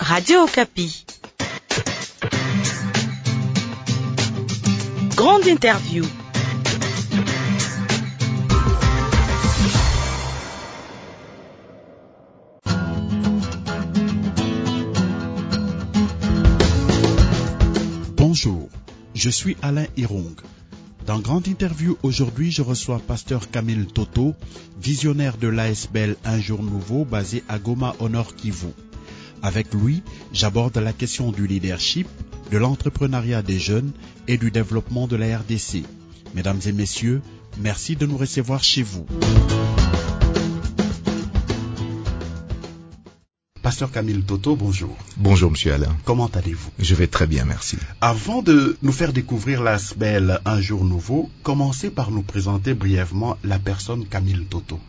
Radio Okapi. Grande interview. Bonjour, je suis Alain Irong. Dans Grande Interview, aujourd'hui, je reçois Pasteur Camille Toto, visionnaire de l'ASBL Un Jour Nouveau, basé à Goma au Nord Kivu. Avec lui, j'aborde la question du leadership, de l'entrepreneuriat des jeunes et du développement de la RDC. Mesdames et messieurs, merci de nous recevoir chez vous. Pasteur Camille Toto, bonjour. Bonjour Monsieur Alain. Comment allez-vous? Je vais très bien, merci. Avant de nous faire découvrir l'ASBL Un Jour Nouveau, commencez par nous présenter brièvement la personne Camille Toto.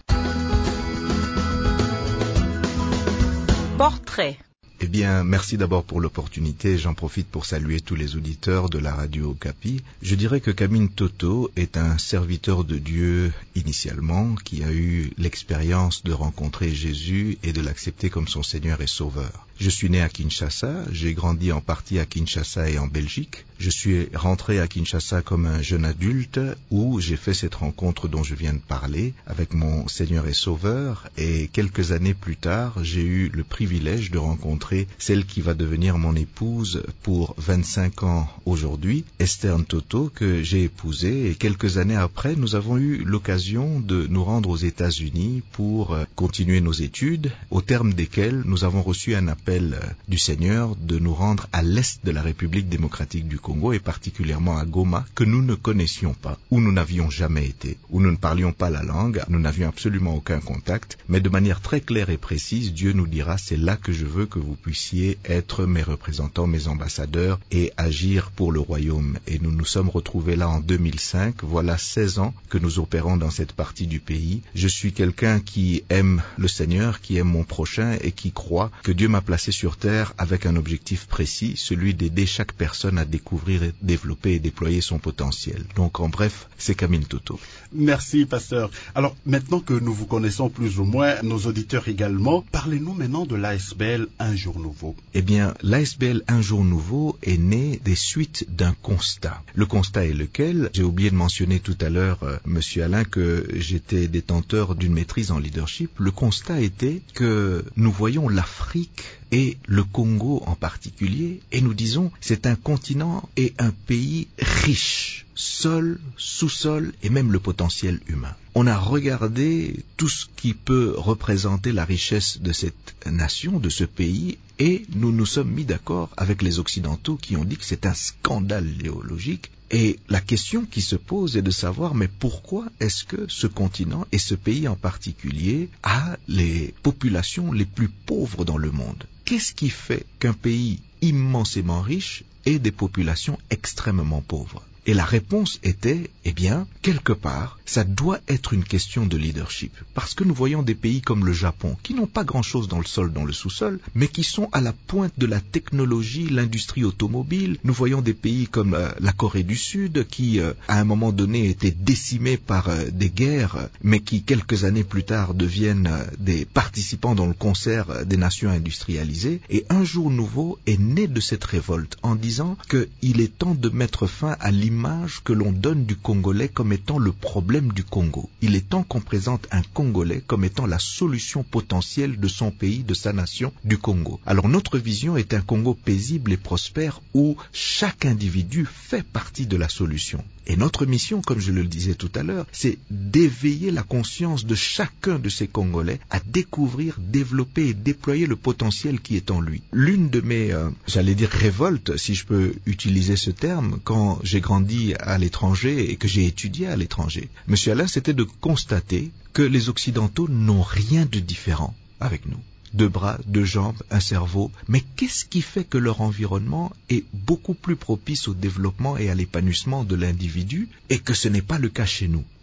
Portrait. Eh bien, merci d'abord pour l'opportunité. J'en profite pour saluer tous les auditeurs de la radio Okapi. Je dirais que Camille Toto est un serviteur de Dieu initialement, qui a eu l'expérience de rencontrer Jésus et de l'accepter comme son Seigneur et Sauveur. Je suis né à Kinshasa, j'ai grandi en partie à Kinshasa et en Belgique. Je suis rentré à Kinshasa comme un jeune adulte où j'ai fait cette rencontre dont je viens de parler avec mon Seigneur et Sauveur. Et quelques années plus tard, j'ai eu le privilège de rencontrer celle qui va devenir mon épouse pour 25 ans aujourd'hui, Esther Toto, que j'ai épousée. Et quelques années après, nous avons eu l'occasion de nous rendre aux États-Unis pour continuer nos études, au terme desquelles nous avons reçu un appel du Seigneur de nous rendre à l'est de la République démocratique du Congo et particulièrement à Goma, que nous ne connaissions pas, où nous n'avions jamais été, où nous ne parlions pas la langue, nous n'avions absolument aucun contact, mais de manière très claire et précise, Dieu nous dira, c'est là que je veux que vous puissiez être mes représentants, mes ambassadeurs et agir pour le royaume. Et nous nous sommes retrouvés là en 2005, voilà 16 ans que nous opérons dans cette partie du pays. Je suis quelqu'un qui aime le Seigneur, qui aime mon prochain et qui croit que Dieu m'a placé sur terre avec un objectif précis, celui d'aider chaque personne à découvrir, développer et déployer son potentiel. Donc en bref, c'est Camille Toto. Merci, pasteur. Alors maintenant que nous vous connaissons plus ou moins, nos auditeurs également, parlez-nous maintenant de l'ASBL Un Jour Nouveau. Eh bien, l'ASBL Un Jour Nouveau est né des suites d'un constat. Le constat est lequel? J'ai oublié de mentionner tout à l'heure, Monsieur Alain, que j'étais détenteur d'une maîtrise en leadership. Le constat était que nous voyons l'Afrique et le Congo en particulier, et nous disons c'est un continent et un pays riche, sol, sous-sol et même le potentiel humain. On a regardé tout ce qui peut représenter la richesse de cette nation, de ce pays, et nous nous sommes mis d'accord avec les Occidentaux qui ont dit que c'est un scandale idéologique. Et la question qui se pose est de savoir, mais pourquoi est-ce que ce continent et ce pays en particulier a les populations les plus pauvres dans le monde? Qu'est-ce qui fait qu'un pays immensément riche ait des populations extrêmement pauvres? Et la réponse était, eh bien, quelque part, ça doit être une question de leadership. Parce que nous voyons des pays comme le Japon, qui n'ont pas grand-chose dans le sol, dans le sous-sol, mais qui sont à la pointe de la technologie, l'industrie automobile. Nous voyons des pays comme la Corée du Sud, qui, à un moment donné, étaient décimés par des guerres, mais qui, quelques années plus tard, deviennent des participants dans le concert des nations industrialisées. Et Un Jour Nouveau est né de cette révolte, en disant qu'il est temps de mettre fin à l'image que l'on donne du Congolais comme étant le problème du Congo. Il est temps qu'on présente un Congolais comme étant la solution potentielle de son pays, de sa nation, du Congo. Alors notre vision est un Congo paisible et prospère où chaque individu fait partie de la solution. Et notre mission, comme je le disais tout à l'heure, c'est d'éveiller la conscience de chacun de ces Congolais à découvrir, développer et déployer le potentiel qui est en lui. L'une de mes, révoltes, si je peux utiliser ce terme, quand j'ai grandi à l'étranger et que j'ai étudié à l'étranger, Monsieur Alain, c'était de constater que les Occidentaux n'ont rien de différent avec nous. 2 bras, 2 jambes, un cerveau. Mais qu'est-ce qui fait que leur environnement est beaucoup plus propice au développement et à l'épanouissement de l'individu et que ce n'est pas le cas chez nous?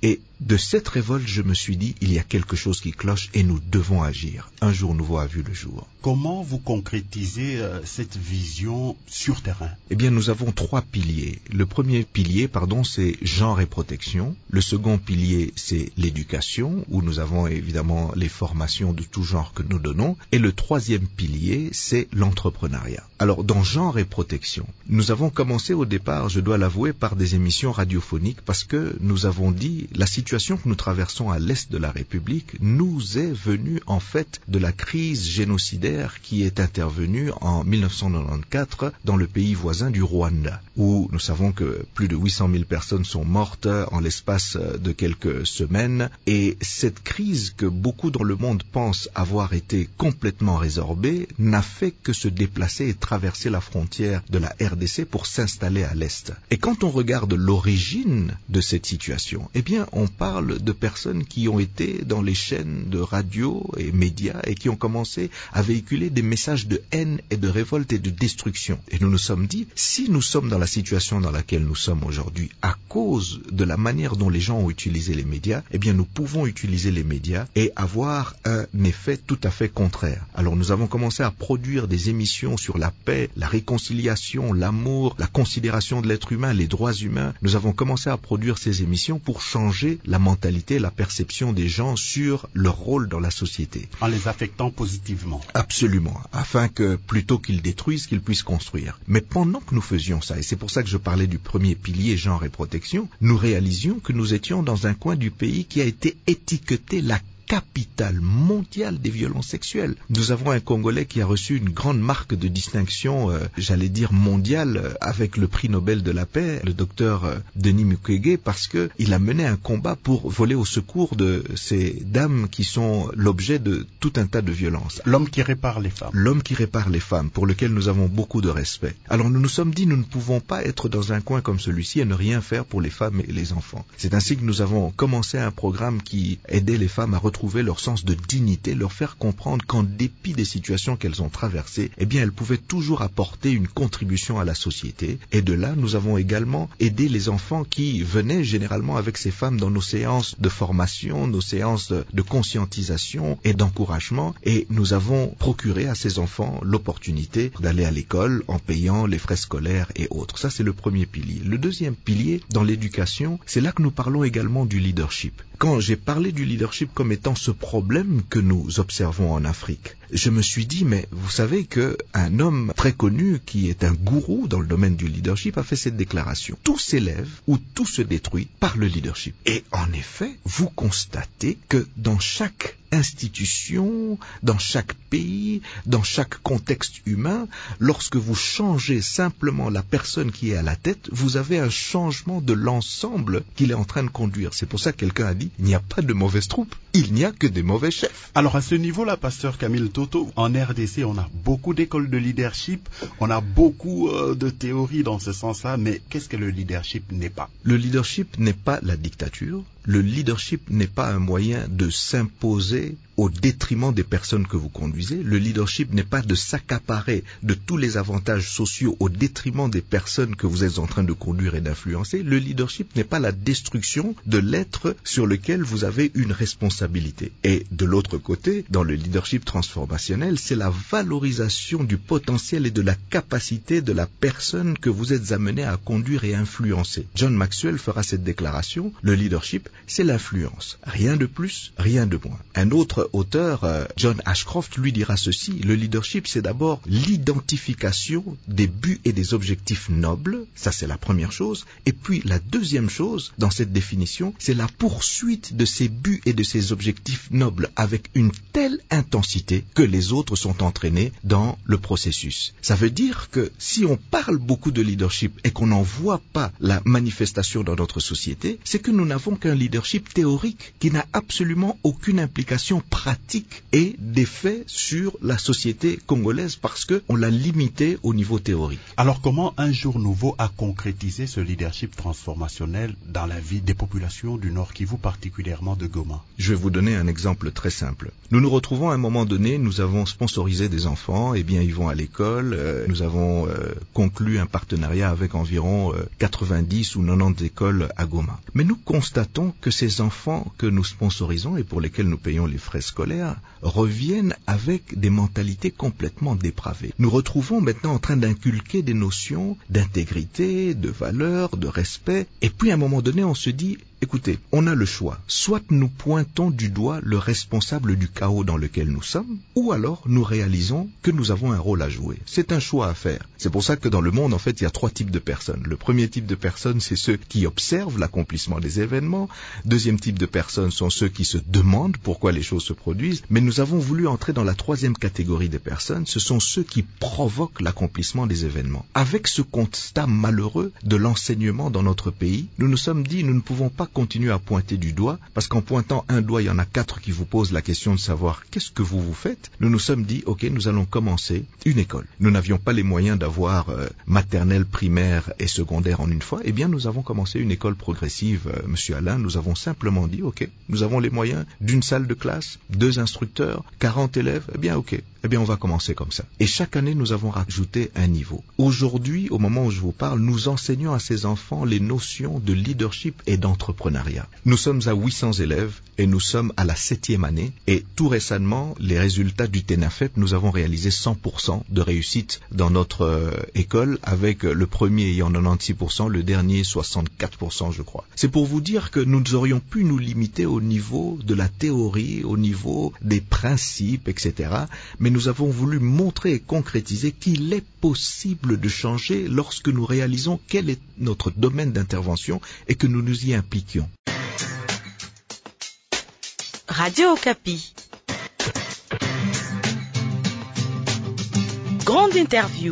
Et de cette révolte, je me suis dit, il y a quelque chose qui cloche et nous devons agir. Un jour nouveau a vu le jour. Comment vous concrétisez cette vision sur terrain? Eh bien, nous avons 3 piliers. Le premier pilier, c'est genre et protection. Le second pilier, c'est l'éducation, où nous avons évidemment les formations de tout genre que nous donnons. Et le troisième pilier, c'est l'entrepreneuriat. Alors, dans genre et protection, nous avons commencé au départ, je dois l'avouer, par des émissions radiophoniques parce que nous avons dit, la situation que nous traversons à l'est de la République nous est venue en fait de la crise génocidaire qui est intervenue en 1994 dans le pays voisin du Rwanda, où nous savons que plus de 800 000 personnes sont mortes en l'espace de quelques semaines. Et cette crise que beaucoup dans le monde pensent avoir été complètement résorbée n'a fait que se déplacer et traverser la frontière de la RDC pour s'installer à l'est. Et quand on regarde l'origine de cette situation, eh bien on parle de personnes qui ont été dans les chaînes de radio et médias et qui ont commencé à véhiculer des messages de haine et de révolte et de destruction. Et nous nous sommes dit, si nous sommes dans la situation dans laquelle nous sommes aujourd'hui à cause de la manière dont les gens ont utilisé les médias, eh bien nous pouvons utiliser les médias et avoir un effet tout à fait contraire. Alors nous avons commencé à produire des émissions sur la paix, la réconciliation, l'amour, la considération de l'être humain, les droits humains. Nous avons commencé à produire ces émissions pour changer la mentalité, la perception des gens sur leur rôle dans la société. En les affectant positivement. Absolument, afin que plutôt qu'ils détruisent, qu'ils puissent construire. Mais pendant que nous faisions ça, et c'est pour ça que je parlais du premier pilier genre et protection, nous réalisions que nous étions dans un coin du pays qui a été étiqueté la capitale mondiale des violences sexuelles. Nous avons un Congolais qui a reçu une grande marque de distinction, mondiale, avec le prix Nobel de la paix, le docteur Denis Mukwege, parce que il a mené un combat pour voler au secours de ces dames qui sont l'objet de tout un tas de violences. L'homme qui répare les femmes. L'homme qui répare les femmes, pour lequel nous avons beaucoup de respect. Alors nous nous sommes dit, nous ne pouvons pas être dans un coin comme celui-ci et ne rien faire pour les femmes et les enfants. C'est ainsi que nous avons commencé un programme qui aidait les femmes à retrouver leur sens de dignité, leur faire comprendre qu'en dépit des situations qu'elles ont traversées, eh bien elles pouvaient toujours apporter une contribution à la société. Et de là, nous avons également aidé les enfants qui venaient généralement avec ces femmes dans nos séances de formation, nos séances de conscientisation et d'encouragement. Et nous avons procuré à ces enfants l'opportunité d'aller à l'école en payant les frais scolaires et autres. Ça, c'est le premier pilier. Le deuxième pilier, dans l'éducation, c'est là que nous parlons également du leadership. Quand j'ai parlé du leadership comme étant ce problème que nous observons en Afrique, je me suis dit, mais vous savez qu'un homme très connu qui est un gourou dans le domaine du leadership a fait cette déclaration. Tout s'élève ou tout se détruit par le leadership. Et en effet, vous constatez que dans chaque institution, dans chaque pays, dans chaque contexte humain, lorsque vous changez simplement la personne qui est à la tête, vous avez un changement de l'ensemble qu'il est en train de conduire. C'est pour ça que quelqu'un a dit, il n'y a pas de mauvaises troupes, il n'y a que des mauvais chefs. Alors à ce niveau-là, pasteur Camille Toto, en RDC, on a beaucoup d'écoles de leadership, on a beaucoup de théories dans ce sens-là, mais qu'est-ce que le leadership n'est pas? Le leadership n'est pas la dictature. Le leadership n'est pas un moyen de s'imposer au détriment des personnes que vous conduisez. Le leadership n'est pas de s'accaparer de tous les avantages sociaux au détriment des personnes que vous êtes en train de conduire et d'influencer. Le leadership n'est pas la destruction de l'être sur lequel vous avez une responsabilité. Et de l'autre côté, dans le leadership transformationnel, c'est la valorisation du potentiel et de la capacité de la personne que vous êtes amené à conduire et influencer. John Maxwell fera cette déclaration, le leadership, c'est l'influence. Rien de plus, rien de moins. Un autre auteur, John Ashcroft, lui dira ceci, le leadership, c'est d'abord l'identification des buts et des objectifs nobles, ça c'est la première chose, et puis la deuxième chose, dans cette définition, c'est la poursuite de ces buts et de ces objectifs nobles avec une telle intensité que les autres sont entraînés dans le processus. Ça veut dire que si on parle beaucoup de leadership et qu'on n'en voit pas la manifestation dans notre société, c'est que nous n'avons qu'un leadership théorique qui n'a absolument aucune implication pratique et d'effet sur la société congolaise parce qu'on l'a limité au niveau théorique. Alors comment Un Jour Nouveau a concrétisé ce leadership transformationnel dans la vie des populations du Nord Kivu, particulièrement de Goma? Je vais vous donner un exemple très simple. Nous nous retrouvons à un moment donné, nous avons sponsorisé des enfants, eh bien ils vont à l'école, nous avons conclu un partenariat avec environ 90 ou 90 écoles à Goma. Mais nous constatons que ces enfants que nous sponsorisons et pour lesquels nous payons les frais scolaires reviennent avec des mentalités complètement dépravées. Nous retrouvons maintenant en train d'inculquer des notions d'intégrité, de valeur, de respect, et puis à un moment donné on se dit, écoutez, on a le choix. Soit nous pointons du doigt le responsable du chaos dans lequel nous sommes, ou alors nous réalisons que nous avons un rôle à jouer. C'est un choix à faire. C'est pour ça que dans le monde, en fait, il y a 3 types de personnes. Le premier type de personnes, c'est ceux qui observent l'accomplissement des événements. Deuxième type de personnes sont ceux qui se demandent pourquoi les choses se produisent. Mais nous avons voulu entrer dans la 3e catégorie des personnes. Ce sont ceux qui provoquent l'accomplissement des événements. Avec ce constat malheureux de l'enseignement dans notre pays, nous nous sommes dit, nous ne pouvons pas continuer à pointer du doigt, parce qu'en pointant un doigt, il y en a 4 qui vous posent la question de savoir qu'est-ce que vous faites. Nous nous sommes dit, ok, nous allons commencer une école. Nous n'avions pas les moyens d'avoir maternelle, primaire et secondaire en une fois. Eh bien, nous avons commencé une école progressive, Monsieur Alain. Nous avons simplement dit, ok, nous avons les moyens d'une salle de classe, 2 instructeurs, 40 élèves. Eh bien, ok. Eh bien, on va commencer comme ça. Et chaque année, nous avons rajouté un niveau. Aujourd'hui, au moment où je vous parle, nous enseignons à ces enfants les notions de leadership et d'entrepreneuriat. Nous sommes à 800 élèves et nous sommes à la 7e année. Et tout récemment, les résultats du TENAFEP, nous avons réalisé 100% de réussite dans notre école, avec le premier ayant 96%, le dernier 64%, je crois. C'est pour vous dire que nous aurions pu nous limiter au niveau de la théorie, au niveau des principes, etc. Mais nous avons voulu montrer et concrétiser qu'il est possible de changer lorsque nous réalisons quel est notre domaine d'intervention et que nous nous y impliquions. Radio Okapi. Grande interview.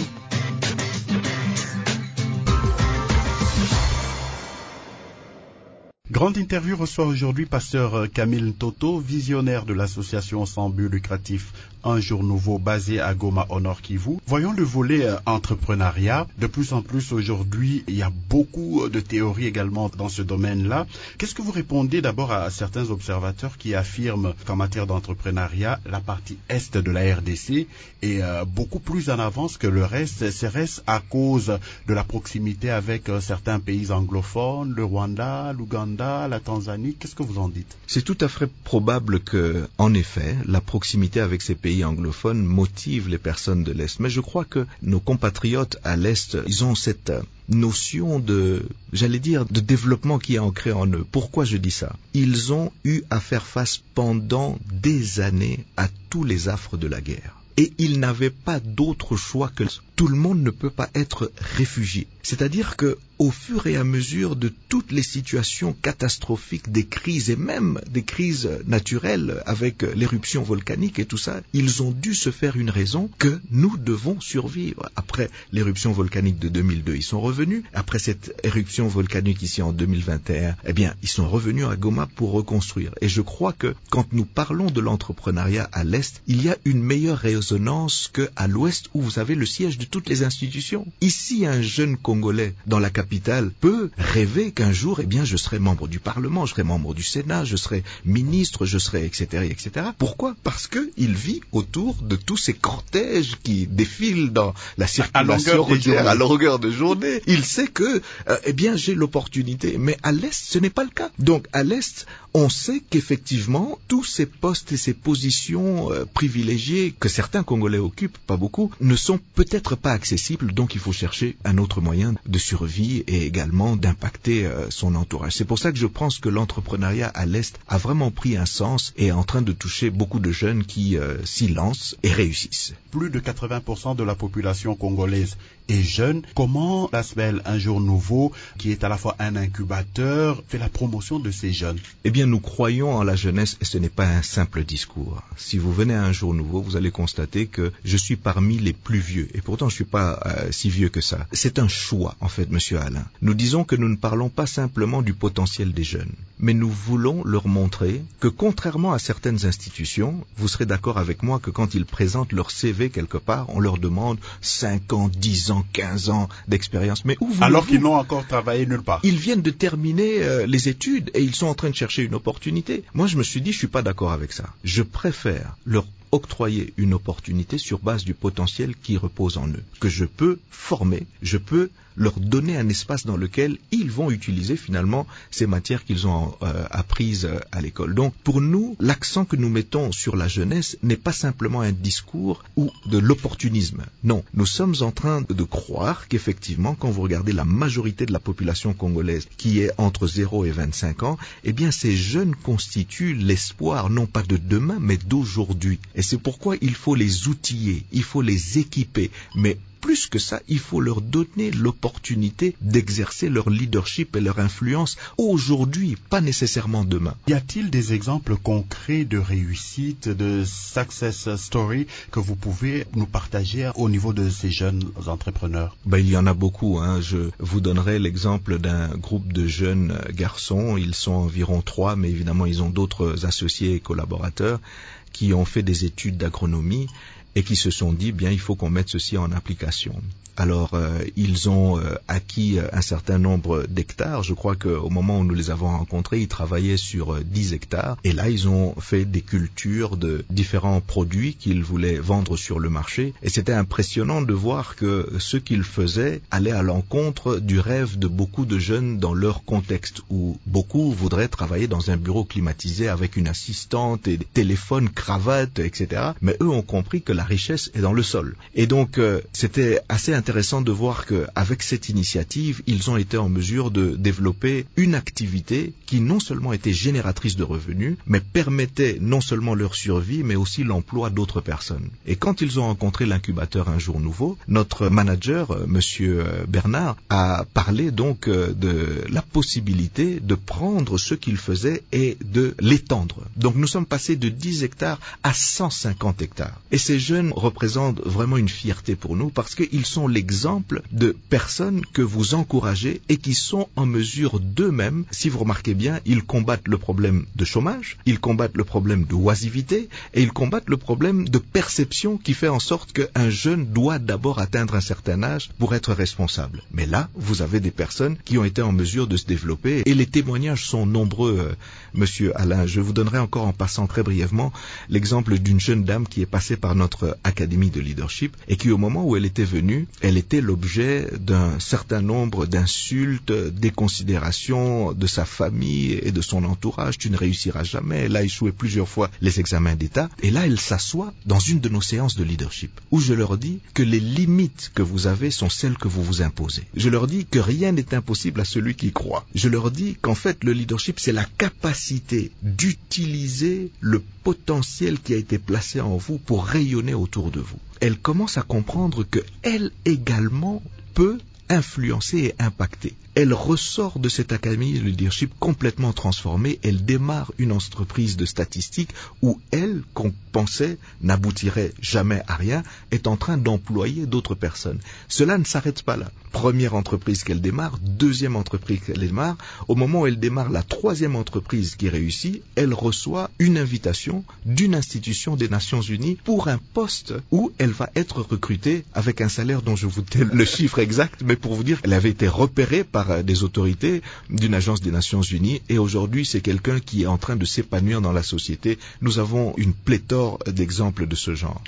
Grande interview reçoit aujourd'hui Pasteur Camille Toto, visionnaire de l'association sans but lucratif Un Jour Nouveau basé à Goma au Nord Kivu. Voyons le volet entrepreneuriat. De plus en plus aujourd'hui, il y a beaucoup de théories également dans ce domaine-là. Qu'est-ce que vous répondez d'abord à certains observateurs qui affirment qu'en matière d'entrepreneuriat, la partie est de la RDC est beaucoup plus en avance que le reste, serait-ce à cause de la proximité avec certains pays anglophones, le Rwanda, l'Ouganda, la Tanzanie? Qu'est-ce que vous en dites? C'est tout à fait probable que, en effet, la proximité avec ces pays anglophones motive les personnes de l'Est. Mais je crois que nos compatriotes à l'Est, ils ont cette notion de, de développement qui est ancrée en eux. Pourquoi je dis ça? Ils ont eu à faire face pendant des années à tous les affres de la guerre. Et ils n'avaient pas d'autre choix que tout le monde ne peut pas être réfugié. C'est-à-dire que au fur et à mesure de toutes les situations catastrophiques, des crises et même des crises naturelles avec l'éruption volcanique et tout ça, ils ont dû se faire une raison que nous devons survivre. Après l'éruption volcanique de 2002, ils sont revenus. Après cette éruption volcanique ici en 2021, eh bien, ils sont revenus à Goma pour reconstruire. Et je crois que quand nous parlons de l'entrepreneuriat à l'Est, il y a une meilleure résonance qu'à l'Ouest où vous avez le siège de toutes les institutions. Ici, un jeune Congolais dans la capitale peut rêver qu'un jour, eh bien, je serai membre du Parlement, je serai membre du Sénat, je serai ministre, je serai etc., etc. Pourquoi? Parce que il vit autour de tous ces cortèges qui défilent dans la circulation routière à longueur de journée. Il sait que, eh bien, j'ai l'opportunité. Mais à l'Est, ce n'est pas le cas. Donc, à l'Est, on sait qu'effectivement, tous ces postes et ces positions privilégiées que certains Congolais occupent, pas beaucoup, ne sont peut-être pas accessibles. Donc, il faut chercher un autre moyen de survie et également d'impacter son entourage. C'est pour ça que je pense que l'entrepreneuriat à l'Est a vraiment pris un sens et est en train de toucher beaucoup de jeunes qui s'y lancent et réussissent. Plus de 80% de la population congolaise est jeune. Comment l'ASBEL Un Jour Nouveau, qui est à la fois un incubateur, fait la promotion de ces jeunes? Eh bien, nous croyons en la jeunesse et ce n'est pas un simple discours. Si vous venez à Un Jour Nouveau, vous allez constater que je suis parmi les plus vieux. Et pourtant, pourtant je suis pas si vieux que ça. C'est un choix, en fait, monsieur Alain. Nous disons que nous ne parlons pas simplement du potentiel des jeunes, mais nous voulons leur montrer que contrairement à certaines institutions, vous serez d'accord avec moi que quand ils présentent leur CV quelque part, on leur demande 5 ans, 10 ans, 15 ans d'expérience. Mais où voulez-vous? Alors qu'ils n'ont encore travaillé nulle part. Ils viennent de terminer les études et ils sont en train de chercher une opportunité. Moi, je me suis dit, je suis pas d'accord avec ça. Je préfère leur octroyer une opportunité sur base du potentiel qui repose en eux, que je peux former, je peux leur donner un espace dans lequel ils vont utiliser finalement ces matières qu'ils ont apprises à l'école. Donc pour nous, l'accent que nous mettons sur la jeunesse n'est pas simplement un discours ou de l'opportunisme. Non, nous sommes en train de croire qu'effectivement, quand vous regardez la majorité de la population congolaise qui est entre 0 et 25 ans, eh bien ces jeunes constituent l'espoir non pas de demain mais d'aujourd'hui. Et c'est pourquoi il faut les outiller, il faut les équiper, mais plus que ça, il faut leur donner l'opportunité d'exercer leur leadership et leur influence aujourd'hui, pas nécessairement demain. Y a-t-il des exemples concrets de réussite, de success story que vous pouvez nous partager au niveau de ces jeunes entrepreneurs? Il y en a beaucoup. Je vous donnerai l'exemple d'un groupe de jeunes garçons. Ils sont environ 3, mais évidemment ils ont d'autres associés et collaborateurs qui ont fait des études d'agronomie et qui se sont dit, il faut qu'on mette ceci en application. Alors, ils ont acquis un certain nombre d'hectares. Je crois qu'au moment où nous les avons rencontrés, ils travaillaient sur 10 hectares. Et là, ils ont fait des cultures de différents produits qu'ils voulaient vendre sur le marché. Et c'était impressionnant de voir que ce qu'ils faisaient allait à l'encontre du rêve de beaucoup de jeunes dans leur contexte, où beaucoup voudraient travailler dans un bureau climatisé avec une assistante et des téléphones, cravates, etc. Mais eux ont compris que la richesse est dans le sol. Et donc, c'était assez intéressant de voir qu'avec cette initiative, ils ont été en mesure de développer une activité qui non seulement était génératrice de revenus, mais permettait non seulement leur survie, mais aussi l'emploi d'autres personnes. Et quand ils ont rencontré l'incubateur Un Jour Nouveau, notre manager, monsieur Bernard, a parlé donc de la possibilité de prendre ce qu'ils faisaient et de l'étendre. Donc nous sommes passés de 10 hectares à 150 hectares. Et ces jeunes représentent vraiment une fierté pour nous parce qu'ils sont l'exemple de personnes que vous encouragez et qui sont en mesure d'eux-mêmes, si vous remarquez bien, ils combattent le problème de chômage, ils combattent le problème de oisiveté et ils combattent le problème de perception qui fait en sorte qu'un jeune doit d'abord atteindre un certain âge pour être responsable. Mais là, vous avez des personnes qui ont été en mesure de se développer et les témoignages sont nombreux, monsieur Alain. Je vous donnerai encore en passant très brièvement l'exemple d'une jeune dame qui est passée par notre académie de leadership et qui, au moment où elle était venue, elle était l'objet d'un certain nombre d'insultes, déconsidérations de sa famille et de son entourage. Tu ne réussiras jamais. Elle a échoué plusieurs fois les examens d'État. Et là, elle s'assoit dans une de nos séances de leadership où je leur dis que les limites que vous avez sont celles que vous vous imposez. Je leur dis que rien n'est impossible à celui qui croit. Je leur dis qu'en fait, le leadership, c'est la capacité d'utiliser le potentiel qui a été placé en vous pour rayonner autour de vous. Elle commence à comprendre qu'elle également peut influencer et impacter. Elle ressort de cette académie de leadership complètement transformée. Elle démarre une entreprise de statistiques où elle, qu'on pensait n'aboutirait jamais à rien, est en train d'employer d'autres personnes. Cela ne s'arrête pas là. Première entreprise qu'elle démarre, deuxième entreprise qu'elle démarre. Au moment où elle démarre la troisième entreprise qui réussit, elle reçoit une invitation d'une institution des Nations Unies pour un poste où elle va être recrutée avec un salaire dont je vous donne le chiffre exact, mais pour vous dire qu'elle avait été repérée par des autorités d'une agence des Nations Unies et aujourd'hui c'est quelqu'un qui est en train de s'épanouir dans la société. Nous avons une pléthore d'exemples de ce genre.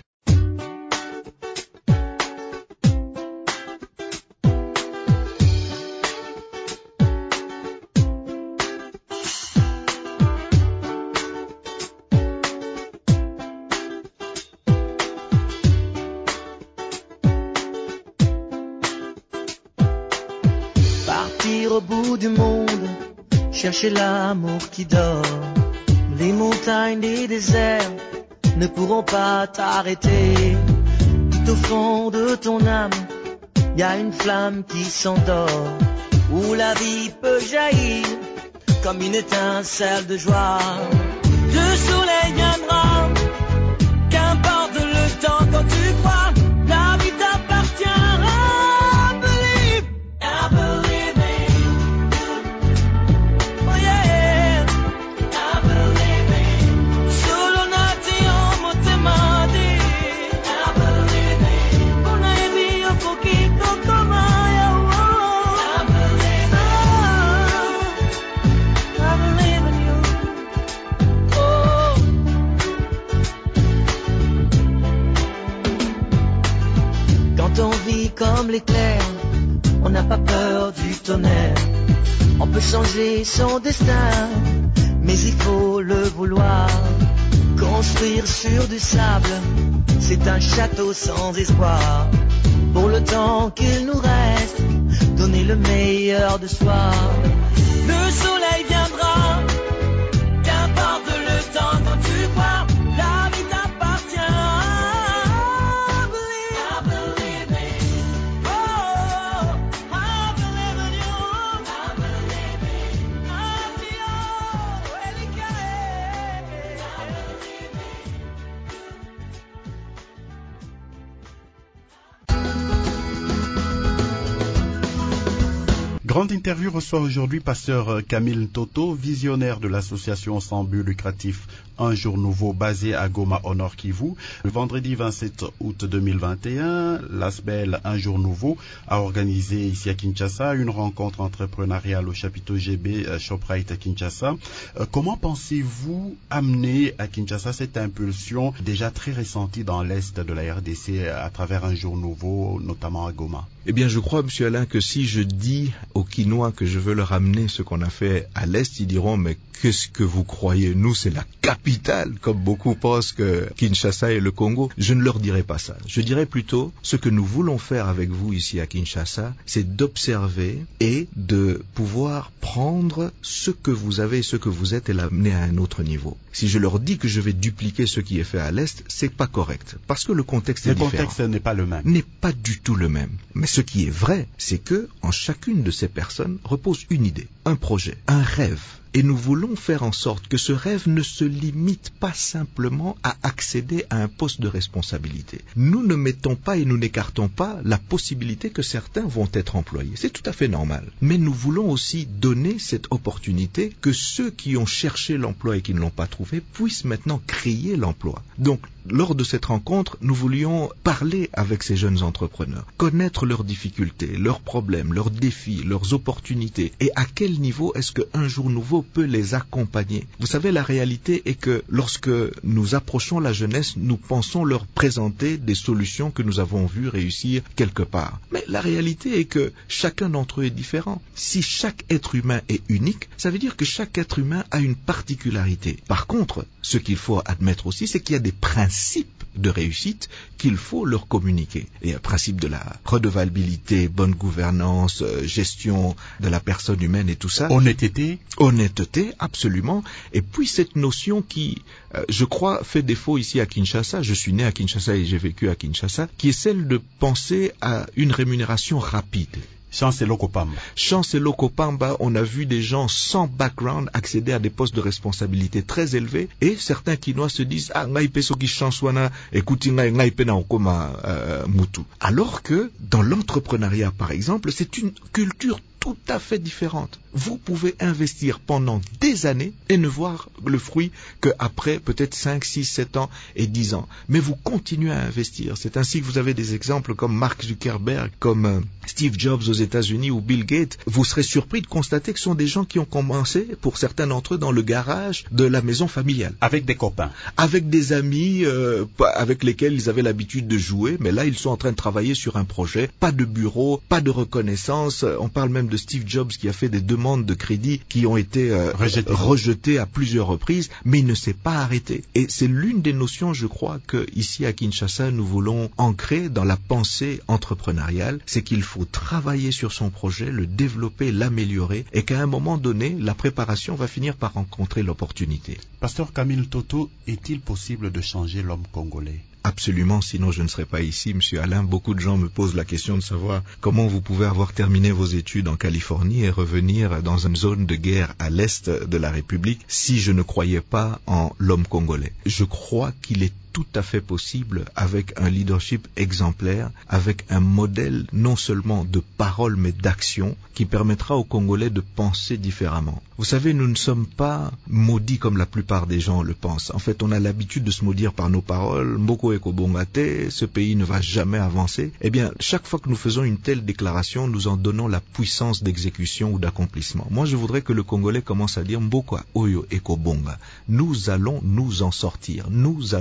Au bout du monde, chercher l'amour qui dort. Les montagnes, les déserts ne pourront pas t'arrêter. Tout au fond de ton âme, y a une flamme qui s'endort, où la vie peut jaillir comme une étincelle de joie. Le soleil viendra, qu'importe le temps quand tu crois, la vie t'appartient. brille comme l'éclair, on n'a pas peur du tonnerre. On peut changer son destin, mais il faut le vouloir. Construire sur du sable, c'est un château sans espoir. Pour le temps qu'il nous reste, donner le meilleur de soi. Le soleil viendra, qu'importe le temps quand tu crois, la vie t'appartient. I believe it. Oh, I believe in you. I believe it. I feel really good. I believe it. Grande interview reçoit aujourd'hui pasteur Camille Toto, visionnaire de l'association sans but lucratif Un Jour Nouveau basée à Goma au Nord Kivu. Le vendredi 27 août 2021, l'ASBEL Un Jour Nouveau a organisé ici à Kinshasa une rencontre entrepreneuriale au chapiteau GB Shoprite à Kinshasa. Comment pensez-vous amener à Kinshasa cette impulsion déjà très ressentie dans l'Est de la RDC à travers Un Jour Nouveau, notamment à Goma? Eh bien, je crois, M. Alain, que si je dis aux Kinois que je veux leur amener ce qu'on a fait à l'Est, ils diront, mais qu'est-ce que vous croyez? Nous, c'est la capitale, comme beaucoup pensent que Kinshasa est le Congo. Je ne leur dirai pas ça. Je dirais plutôt, ce que nous voulons faire avec vous ici à Kinshasa, c'est d'observer et de pouvoir prendre ce que vous avez et ce que vous êtes et l'amener à un autre niveau. Si je leur dis que je vais dupliquer ce qui est fait à l'Est, c'est pas correct. Parce que le contexte est différent. Le contexte n'est pas le même. N'est pas du tout le même. Mais ce qui est vrai, c'est que en chacune de ces personnes repose une idée, un projet, un rêve. Et nous voulons faire en sorte que ce rêve ne se limite pas simplement à accéder à un poste de responsabilité. Nous ne mettons pas et nous n'écartons pas la possibilité que certains vont être employés. C'est tout à fait normal. Mais nous voulons aussi donner cette opportunité que ceux qui ont cherché l'emploi et qui ne l'ont pas trouvé puissent maintenant créer l'emploi. Donc, lors de cette rencontre, nous voulions parler avec ces jeunes entrepreneurs, connaître leurs difficultés, leurs problèmes, leurs défis, leurs opportunités et à quel niveau est-ce qu'un jour nouveau peut les accompagner. Vous savez, la réalité est que lorsque nous approchons la jeunesse, nous pensons leur présenter des solutions que nous avons vues réussir quelque part. Mais la réalité est que chacun d'entre eux est différent. Si chaque être humain est unique, ça veut dire que chaque être humain a une particularité. Par contre, ce qu'il faut admettre aussi, c'est qu'il y a des principes de réussite qu'il faut leur communiquer. Et un principe de la redevabilité, bonne gouvernance, gestion de la personne humaine et tout ça. Honnêteté, absolument. Et puis cette notion qui, je crois, fait défaut ici à Kinshasa, je suis né à Kinshasa et j'ai vécu à Kinshasa, qui est celle de penser à une rémunération rapide. Chancelo Kopamba, on a vu des gens sans background accéder à des postes de responsabilité très élevés et certains Kinois se disent alors que dans l'entrepreneuriat par exemple, c'est une culture tout à fait différente. Vous pouvez investir pendant des années et ne voir le fruit qu'après peut-être 5, 6, 7 ans et 10 ans. Mais vous continuez à investir. C'est ainsi que vous avez des exemples comme Mark Zuckerberg, comme Steve Jobs aux États-Unis ou Bill Gates. Vous serez surpris de constater que ce sont des gens qui ont commencé, pour certains d'entre eux, dans le garage de la maison familiale. Avec des copains. Avec des amis avec lesquels ils avaient l'habitude de jouer. Mais là, ils sont en train de travailler sur un projet. Pas de bureau, pas de reconnaissance. On parle même de Steve Jobs qui a fait des demandes de crédit qui ont été rejetées à plusieurs reprises, mais il ne s'est pas arrêté. Et c'est l'une des notions, je crois, que ici à Kinshasa, nous voulons ancrer dans la pensée entrepreneuriale, c'est qu'il faut travailler sur son projet, le développer, l'améliorer, et qu'à un moment donné, la préparation va finir par rencontrer l'opportunité. Pasteur Camille Toto, est-il possible de changer l'homme congolais? Absolument, sinon je ne serais pas ici, Monsieur Alain. Beaucoup de gens me posent la question de savoir comment vous pouvez avoir terminé vos études en Californie et revenir dans une zone de guerre à l'est de la République si je ne croyais pas en l'homme congolais. Je crois qu'il est tout à fait possible avec un leadership exemplaire, avec un modèle non seulement de parole mais d'action qui permettra aux Congolais de penser différemment. Vous savez, nous ne sommes pas maudits comme la plupart des gens le pensent. En fait, on a l'habitude de se maudire par nos paroles. Mboko eko bongate, ce pays ne va jamais avancer. Eh bien, chaque fois que nous faisons une telle déclaration, nous en donnons la puissance d'exécution ou d'accomplissement. Moi, je voudrais que le Congolais commence à dire Mboko oyo eko bonga. Nous allons nous en sortir. Nous allons réussir.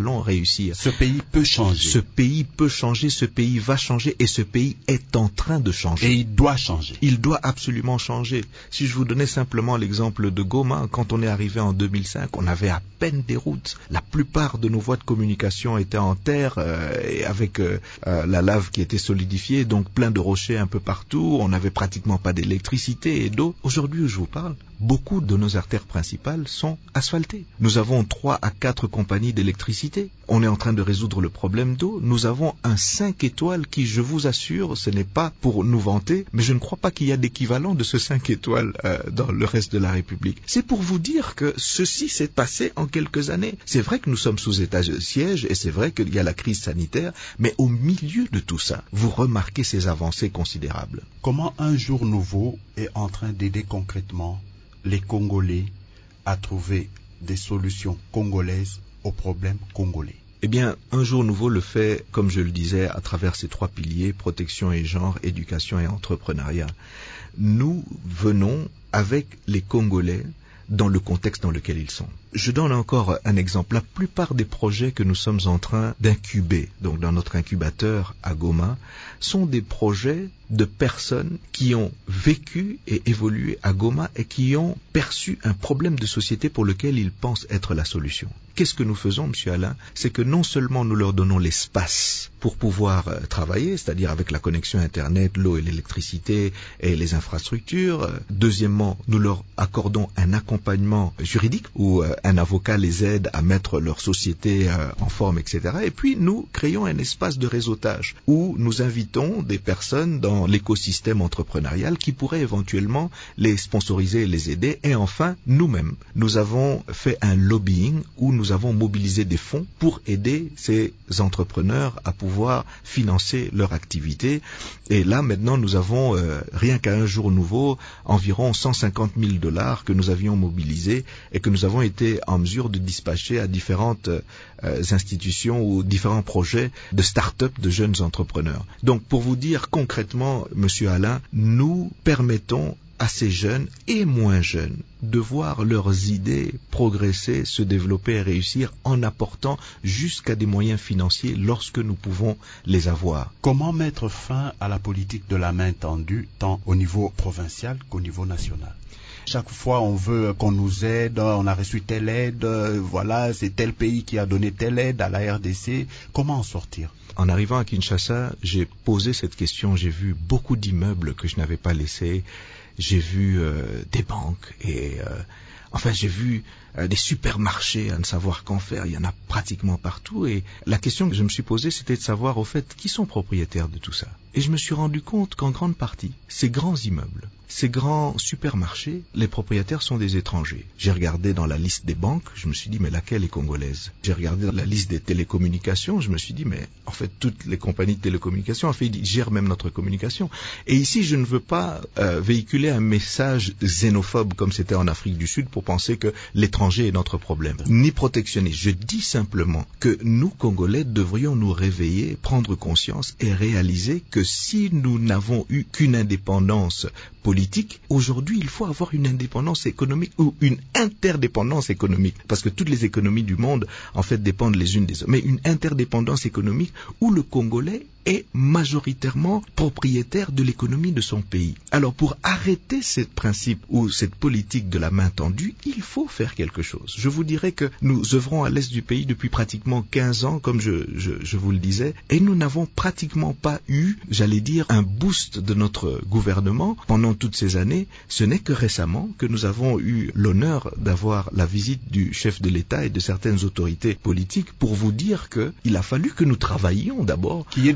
réussir. Ce pays peut changer. Ce pays peut changer, ce pays va changer et ce pays est en train de changer. Et il doit changer. Il doit absolument changer. Si je vous donnais simplement l'exemple de Goma, quand on est arrivé en 2005, on avait à peine des routes. La plupart de nos voies de communication étaient en terre et avec la lave qui était solidifiée, donc plein de rochers un peu partout. On n'avait pratiquement pas d'électricité et d'eau. Aujourd'hui où je vous parle, beaucoup de nos artères principales sont asphaltées. Nous avons 3 à 4 compagnies d'électricité. On est en train de résoudre le problème d'eau. Nous avons un 5 étoiles qui, je vous assure, ce n'est pas pour nous vanter, mais je ne crois pas qu'il y a d'équivalent de ce 5 étoiles dans le reste de la République. C'est pour vous dire que ceci s'est passé en quelques années. C'est vrai que nous sommes sous état de siège et c'est vrai qu'il y a la crise sanitaire, mais au milieu de tout ça, vous remarquez ces avancées considérables. Comment un jour nouveau est en train d'aider concrètement les Congolais à trouver des solutions congolaises aux problèmes congolais? Eh bien, un jour nouveau le fait, comme je le disais, à travers ces 3 piliers, protection et genre, éducation et entrepreneuriat. Nous venons avec les Congolais dans le contexte dans lequel ils sont. Je donne encore un exemple. La plupart des projets que nous sommes en train d'incuber, donc dans notre incubateur à Goma, sont des projets de personnes qui ont vécu et évolué à Goma et qui ont perçu un problème de société pour lequel ils pensent être la solution. Qu'est-ce que nous faisons, M. Alain? C'est que non seulement nous leur donnons l'espace pour pouvoir travailler, c'est-à-dire avec la connexion Internet, l'eau et l'électricité et les infrastructures. Deuxièmement, nous leur accordons un accompagnement juridique où un avocat les aide à mettre leur société en forme, etc. Et puis, nous créons un espace de réseautage où nous invitons des personnes dans l'écosystème entrepreneurial qui pourraient éventuellement les sponsoriser et les aider. Et enfin, nous-mêmes, nous avons fait un lobbying où nous avons mobilisé des fonds pour aider ces entrepreneurs à pouvoir financer leur activité. Et là, maintenant, nous avons, rien qu'à un jour nouveau, environ 150 000 $ que nous avions mobilisés et que nous avons été en mesure de dispatcher à différentes institutions ou différents projets de start-up de jeunes entrepreneurs. Donc, pour vous dire concrètement, Monsieur Alain, nous permettons à ces jeunes et moins jeunes de voir leurs idées progresser, se développer et réussir en apportant jusqu'à des moyens financiers lorsque nous pouvons les avoir. Comment mettre fin à la politique de la main tendue, tant au niveau provincial qu'au niveau national? Chaque fois, on veut qu'on nous aide, on a reçu telle aide, voilà, c'est tel pays qui a donné telle aide à la RDC. Comment en sortir? En arrivant à Kinshasa, j'ai posé cette question, j'ai vu beaucoup d'immeubles que je n'avais pas laissés, j'ai vu des banques et j'ai vu des supermarchés à ne savoir qu'en faire, il y en a pratiquement partout et la question que je me suis posée, c'était de savoir au fait qui sont propriétaires de tout ça. Et je me suis rendu compte qu'en grande partie, ces grands immeubles, ces grands supermarchés, les propriétaires sont des étrangers. J'ai regardé dans la liste des banques, je me suis dit mais laquelle est congolaise? J'ai regardé dans la liste des télécommunications, je me suis dit mais en fait toutes les compagnies de télécommunications, en fait ils gèrent même notre communication. Et ici je ne veux pas véhiculer un message xénophobe comme c'était en Afrique du Sud pour penser que l'étranger est notre problème, ni protectionniste. Je dis simplement que nous Congolais devrions nous réveiller, prendre conscience et réaliser que si nous n'avons eu qu'une indépendance politique, aujourd'hui il faut avoir une indépendance économique ou une interdépendance économique, parce que toutes les économies du monde en fait dépendent les unes des autres, mais une interdépendance économique où le Congolais est majoritairement propriétaire de l'économie de son pays. Alors pour arrêter ce principe ou cette politique de la main tendue, il faut faire quelque chose. Je vous dirais que nous œuvrons à l'est du pays depuis pratiquement 15 ans, comme je vous le disais, et nous n'avons pratiquement pas eu, j'allais dire, un boost de notre gouvernement pendant toutes ces années. Ce n'est que récemment que nous avons eu l'honneur d'avoir la visite du chef de l'État et de certaines autorités politiques pour vous dire qu'il a fallu que nous travaillions d'abord. Qu'il y ait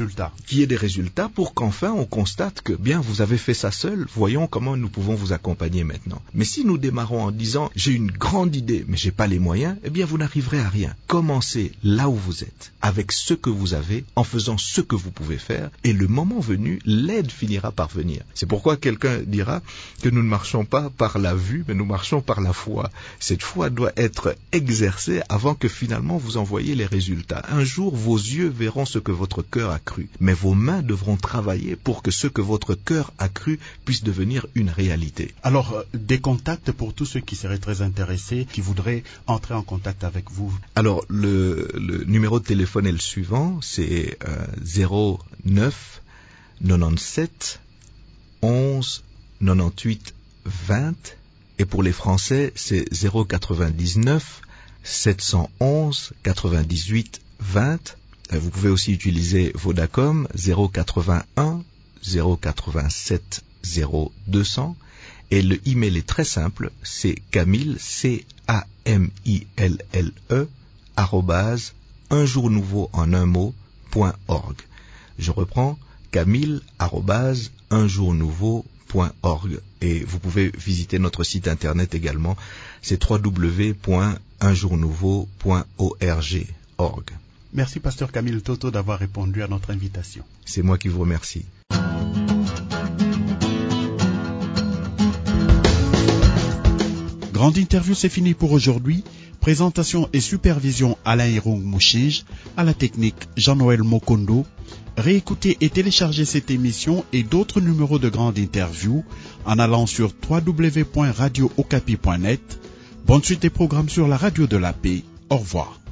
des résultats pour qu'enfin on constate que bien vous avez fait ça seul, voyons comment nous pouvons vous accompagner maintenant. Mais si nous démarrons en disant j'ai une grande idée mais j'ai pas les moyens, eh bien vous n'arriverez à rien. Commencez là où vous êtes, avec ce que vous avez, en faisant ce que vous pouvez faire et le moment venu, l'aide finira par venir. C'est pourquoi quelqu'un dira que nous ne marchons pas par la vue, mais nous marchons par la foi. Cette foi doit être exercée avant que finalement vous en voyiez les résultats. Un jour, vos yeux verront ce que votre cœur a cru, mais vos mains devront travailler pour que ce que votre cœur a cru puisse devenir une réalité. Alors, des contacts pour tous ceux qui seraient très intéressés, qui voudraient entrer en contact avec vous. Alors, le numéro de téléphone est le suivant, c'est 09 97 11 98 20, et pour les Français, c'est 099 711 98 20. Vous pouvez aussi utiliser Vodacom 081 087 0200, et le email est très simple, c'est Camille, CAMILLE, @unjournouveau en un mot.org. Je reprends, Camille @unjournouveau.org, et vous pouvez visiter notre site internet également, c'est www.unjournouveau.org. Merci Pasteur Camille Toto d'avoir répondu à notre invitation. C'est moi qui vous remercie. Grande interview, c'est fini pour aujourd'hui. Présentation et supervision Alain Irung Mouchige, à la technique Jean-Noël Mokondo. Réécoutez et téléchargez cette émission et d'autres numéros de Grande interview en allant sur www.radiookapi.net. Bonne suite des programmes sur la radio de la paix. Au revoir.